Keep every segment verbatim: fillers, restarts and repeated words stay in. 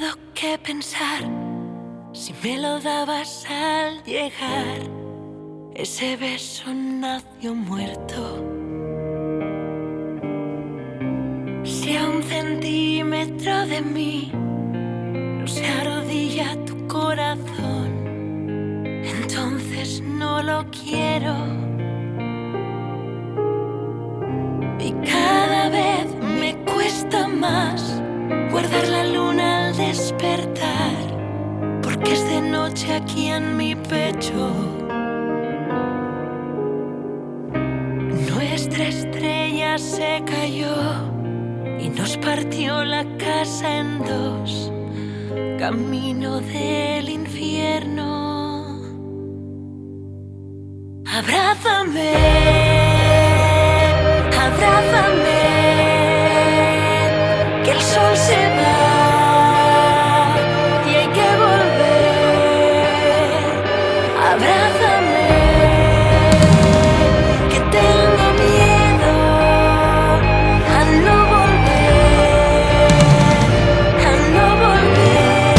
que pensar si me lo dabas al llegar. Ese beso nació muerto. Si a un centímetro de mí no se arrodilla tu corazón, entonces no lo quiero. Y cada vez me cuesta más guardar la luna al despertar, porque es de noche aquí en mi pecho. Nuestra estrella se cayó y nos partió la casa en dos, camino del infierno. Abrázame, abrázame, que el sol se va y hay que volver. Abrázame, que tengo miedo a no volver, a no volver.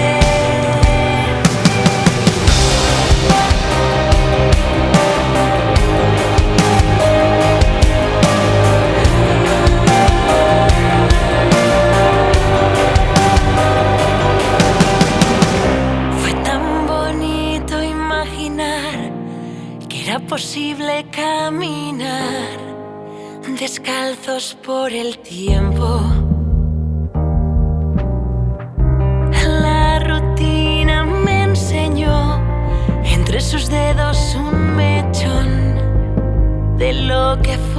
Fue tan bonito imaginar que era posible caminar descalzos por el tiempo. La rutina me enseñó entre sus dedos un mechón de lo que